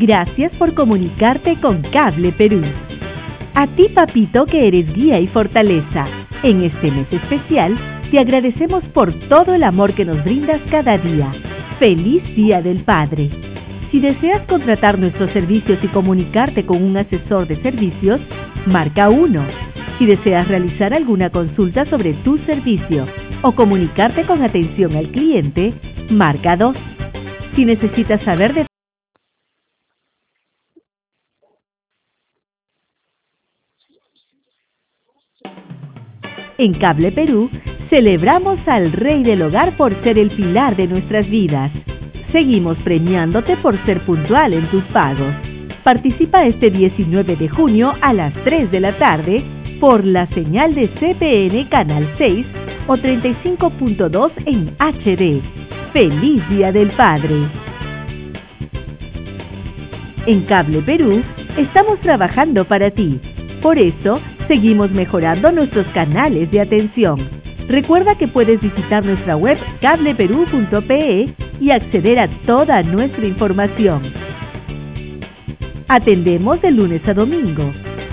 Gracias por comunicarte con Cable Perú. A ti, papito, que eres guía y fortaleza, en este mes especial, te agradecemos por todo el amor que nos brindas cada día. ¡Feliz Día del Padre! Si deseas contratar nuestros servicios y comunicarte con un asesor de servicios, marca 1. Si deseas realizar alguna consulta sobre tu servicio o comunicarte con atención al cliente, marca 2. Si necesitas saber de En Cable Perú, celebramos al Rey del Hogar por ser el pilar de nuestras vidas. Seguimos premiándote por ser puntual en tus pagos. Participa este 19 de junio a las 3 de la tarde por la señal de CPN Canal 6 o 35.2 en HD. ¡Feliz Día del Padre! En Cable Perú, estamos trabajando para ti. Por eso, seguimos mejorando nuestros canales de atención. Recuerda que puedes visitar nuestra web cableperú.pe y acceder a toda nuestra información. Atendemos de lunes a domingo.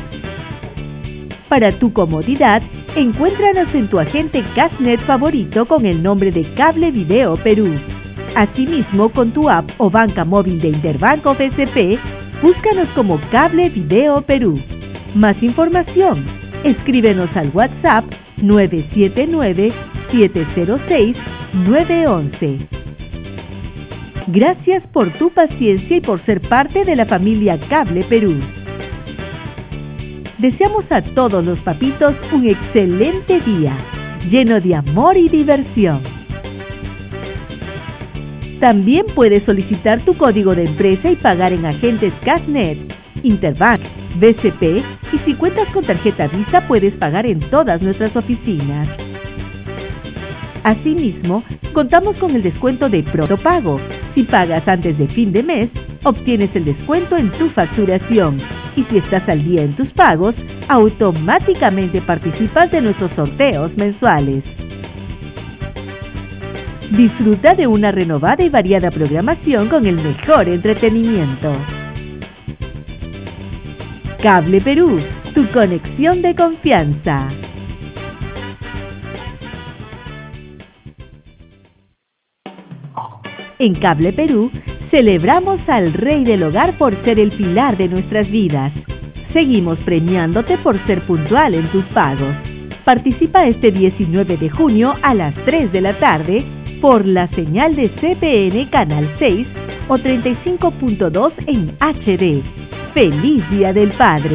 Para tu comodidad, encuéntranos en tu agente Cashnet favorito con el nombre de Cable Video Perú. Asimismo, con tu app o banca móvil de Interbank o BCP, búscanos como Cable Video Perú. Más información, escríbenos al WhatsApp 979-706-911. Gracias por tu paciencia y por ser parte de la familia Cable Perú. Deseamos a todos los papitos un excelente día, lleno de amor y diversión. También puedes solicitar tu código de empresa y pagar en agentes Cashnet, Interbank, BCP, y si cuentas con tarjeta Visa puedes pagar en todas nuestras oficinas. Asimismo, contamos con el descuento de Pronto Pago. Si pagas antes de fin de mes, obtienes el descuento en tu facturación. Y si estás al día en tus pagos, automáticamente participas de nuestros sorteos mensuales. Disfruta de una renovada y variada programación con el mejor entretenimiento. Cable Perú, tu conexión de confianza. En Cable Perú, celebramos al Rey del Hogar por ser el pilar de nuestras vidas. Seguimos premiándote por ser puntual en tus pagos. Participa este 19 de junio a las 3 de la tarde por la señal de CPN Canal 6 o 35.2 en HD. ¡Feliz Día del Padre!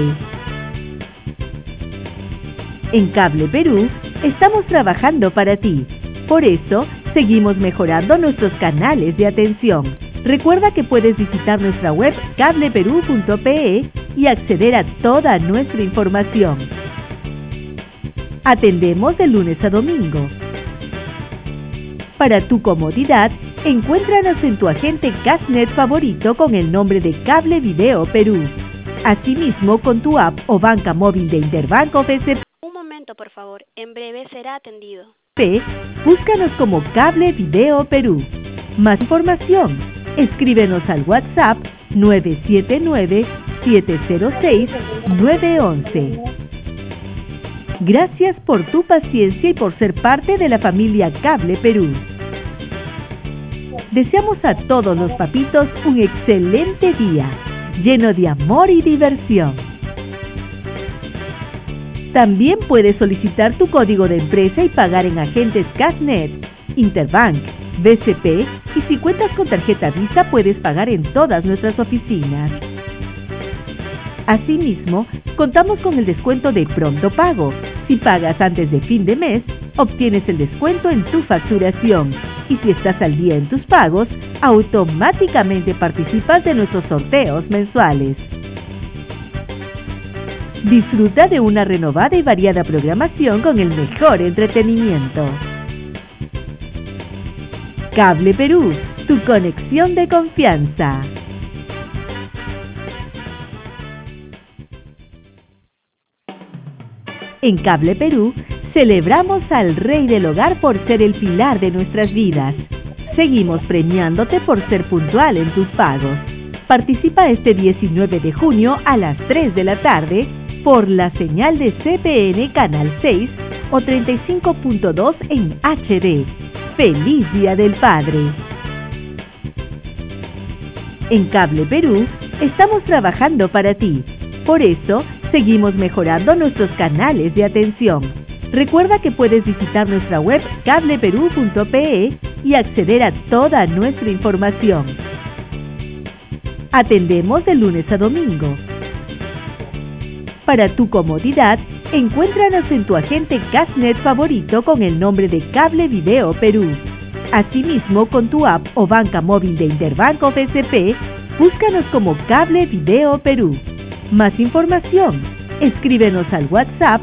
En Cable Perú, estamos trabajando para ti. Por eso, seguimos mejorando nuestros canales de atención. Recuerda que puedes visitar nuestra web cableperú.pe y acceder a toda nuestra información. Atendemos de lunes a domingo. Para tu comodidad, encuéntranos en tu agente Cashnet favorito con el nombre de Cable Video Perú. Asimismo, con tu app o banca móvil de Interbank o BCP. Un momento, por favor. En breve será atendido. Búscanos como Cable Video Perú. Más información, escríbenos al WhatsApp 979-706-911. Gracias por tu paciencia y por ser parte de la familia Cable Perú. Deseamos a todos los papitos un excelente día, lleno de amor y diversión. También puedes solicitar tu código de empresa y pagar en agentes Cashnet, Interbank, BCP, y si cuentas con tarjeta Visa puedes pagar en todas nuestras oficinas. Asimismo, contamos con el descuento de Pronto Pago. Si pagas antes de fin de mes, obtienes el descuento en tu facturación. Y si estás al día en tus pagos, automáticamente participas de nuestros sorteos mensuales. Disfruta de una renovada y variada programación con el mejor entretenimiento. Cable Perú, tu conexión de confianza. En Cable Perú, celebramos al Rey del Hogar por ser el pilar de nuestras vidas. Seguimos premiándote por ser puntual en tus pagos. Participa este 19 de junio a las 3 de la tarde por la señal de CPN Canal 6 o 35.2 en HD. ¡Feliz Día del Padre! En Cable Perú estamos trabajando para ti. Por eso, seguimos mejorando nuestros canales de atención. Recuerda que puedes visitar nuestra web cableperú.pe y acceder a toda nuestra información. Atendemos de lunes a domingo. Para tu comodidad, encuéntranos en tu agente Cashnet favorito con el nombre de Cable Video Perú. Asimismo, con tu app o banca móvil de Interbank o BCP, búscanos como Cable Video Perú. Más información, escríbenos al WhatsApp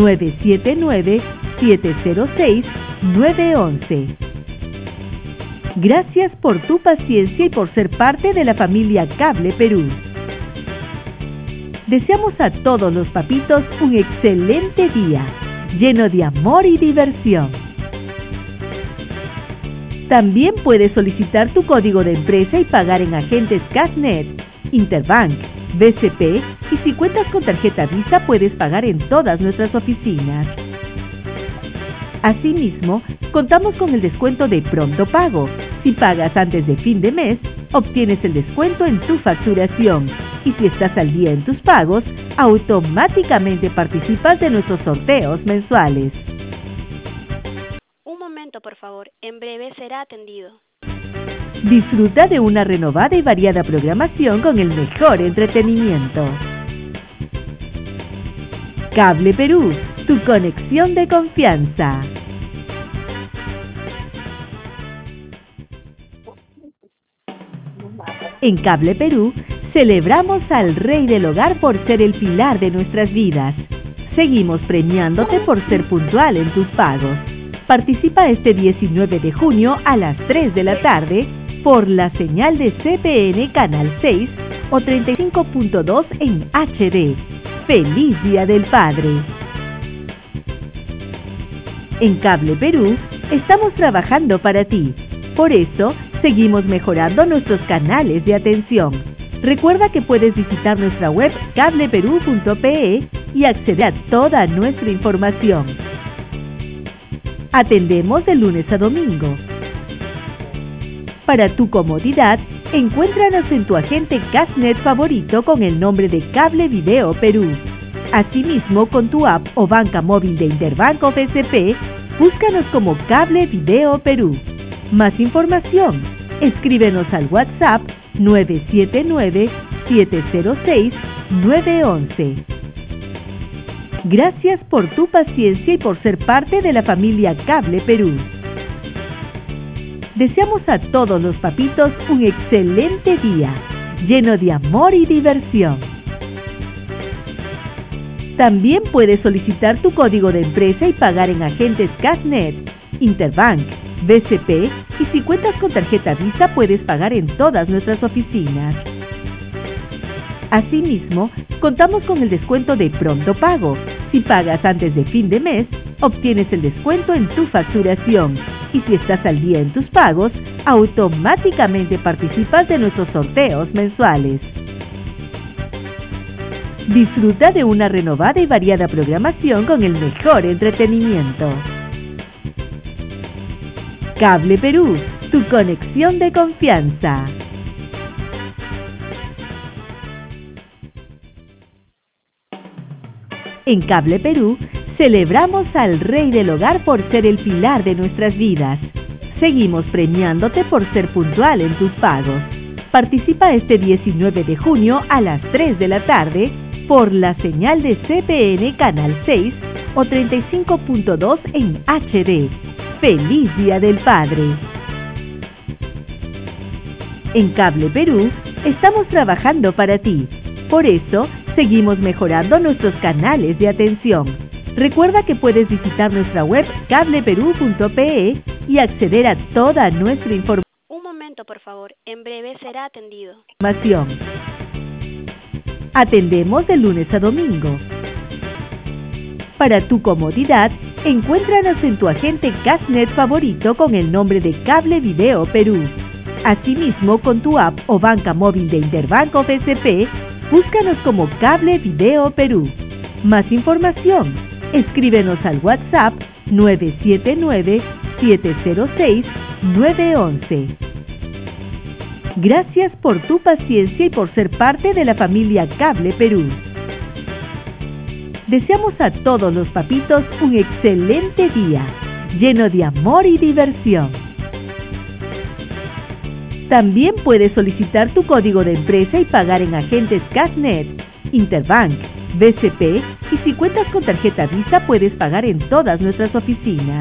979-706-911. Gracias por tu paciencia y por ser parte de la familia Cable Perú. Deseamos a todos los papitos un excelente día, lleno de amor y diversión. También puedes solicitar tu código de empresa y pagar en agentes Cashnet, Interbank, BCP y si cuentas con tarjeta Visa puedes pagar en todas nuestras oficinas. Asimismo, contamos con el descuento de Pronto Pago. Si pagas antes de fin de mes, obtienes el descuento en tu facturación. Y si estás al día en tus pagos, automáticamente participas de nuestros sorteos mensuales. Un momento, por favor. En breve será atendido. Disfruta de una renovada y variada programación con el mejor entretenimiento. Cable Perú, tu conexión de confianza. En Cable Perú, celebramos al Rey del Hogar por ser el pilar de nuestras vidas. Seguimos premiándote por ser puntual en tus pagos. Participa este 19 de junio a las 3 de la tarde por la señal de CPN Canal 6 o 35.2 en HD. ¡Feliz Día del Padre! En Cable Perú estamos trabajando para ti. Por eso, seguimos mejorando nuestros canales de atención. Recuerda que puedes visitar nuestra web cableperú.pe y acceder a toda nuestra información. Atendemos de lunes a domingo. Para tu comodidad, encuéntranos en tu agente Cashnet favorito con el nombre de Cable Video Perú. Asimismo, con tu app o banca móvil de Interbank o BCP, búscanos como Cable Video Perú. Más información, escríbenos al WhatsApp 979-706-911. Gracias por tu paciencia y por ser parte de la familia Cable Perú. Deseamos a todos los papitos un excelente día, lleno de amor y diversión. También puedes solicitar tu código de empresa y pagar en agentes Cashnet, Interbank, BCP y si cuentas con tarjeta Visa puedes pagar en todas nuestras oficinas. Asimismo, contamos con el descuento de Pronto Pago. Si pagas antes de fin de mes, obtienes el descuento en tu facturación. Y si estás al día en tus pagos, automáticamente participas de nuestros sorteos mensuales. Disfruta de una renovada y variada programación con el mejor entretenimiento. Cable Perú, tu conexión de confianza. En Cable Perú, celebramos al Rey del Hogar por ser el pilar de nuestras vidas. Seguimos premiándote por ser puntual en tus pagos. Participa este 19 de junio a las 3 de la tarde por la señal de CPN Canal 6 o 35.2 en HD. ¡Feliz Día del Padre! En Cable Perú estamos trabajando para ti. Por eso, seguimos mejorando nuestros canales de atención. Recuerda que puedes visitar nuestra web cableperú.pe y acceder a toda nuestra información. Un momento, por favor. En breve será atendido. Atendemos de lunes a domingo. Para tu comodidad, encuéntranos en tu agente Cashnet favorito con el nombre de Cable Video Perú. Asimismo, con tu app o banca móvil de Interbanco BCP, búscanos como Cable Video Perú. Más información, escríbenos al WhatsApp 979-706-911. Gracias por tu paciencia y por ser parte de la familia Cable Perú. Deseamos a todos los papitos un excelente día, lleno de amor y diversión. También puedes solicitar tu código de empresa y pagar en agentes Cashnet, Interbank, BCP, y si cuentas con tarjeta Visa puedes pagar en todas nuestras oficinas.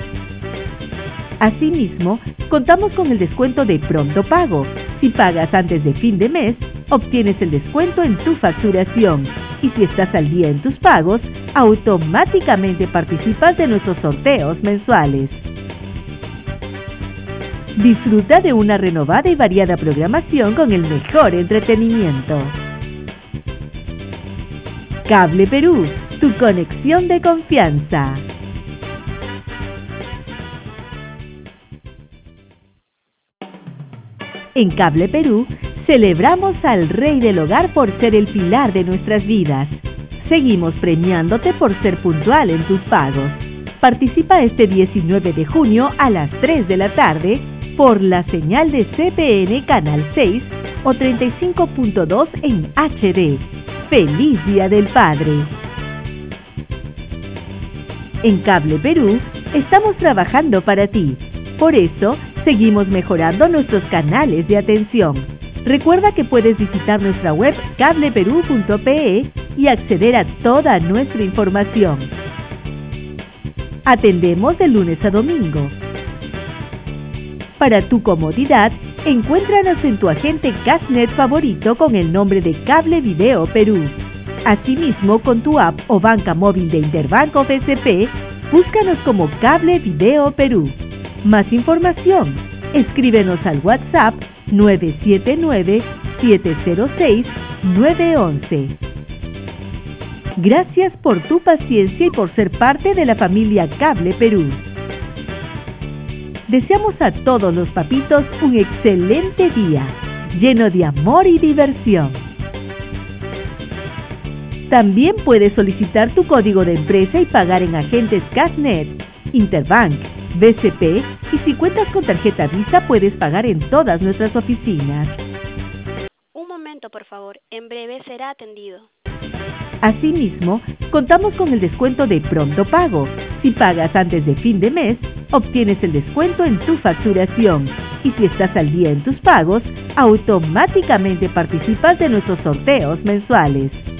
Asimismo, contamos con el descuento de Pronto Pago. Si pagas antes de fin de mes, obtienes el descuento en tu facturación. Y si estás al día en tus pagos, automáticamente participas de nuestros sorteos mensuales. Disfruta de una renovada y variada programación con el mejor entretenimiento. Cable Perú, tu conexión de confianza. En Cable Perú, celebramos al Rey del Hogar por ser el pilar de nuestras vidas. Seguimos premiándote por ser puntual en tus pagos. Participa este 19 de junio a las 3 de la tarde por la señal de CPN Canal 6 o 35.2 en HD. ¡Feliz Día del Padre! En Cable Perú, estamos trabajando para ti. Por eso, seguimos mejorando nuestros canales de atención. Recuerda que puedes visitar nuestra web cableperú.pe y acceder a toda nuestra información. Atendemos de lunes a domingo. Para tu comodidad, encuéntranos en tu agente Cashnet favorito con el nombre de Cable Video Perú. Asimismo, con tu app o banca móvil de Interbanco BCP, búscanos como Cable Video Perú. Más información, escríbenos al WhatsApp 979-706-911. Gracias por tu paciencia y por ser parte de la familia Cable Perú. Deseamos a todos los papitos un excelente día, lleno de amor y diversión. También puedes solicitar tu código de empresa y pagar en agentes Cashnet, Interbank, BCP, y si cuentas con tarjeta Visa puedes pagar en todas nuestras oficinas. Un momento, por favor. En breve será atendido. Asimismo, contamos con el descuento de Pronto Pago. Si pagas antes de fin de mes, obtienes el descuento en tu facturación. Y si estás al día en tus pagos, automáticamente participas de nuestros sorteos mensuales.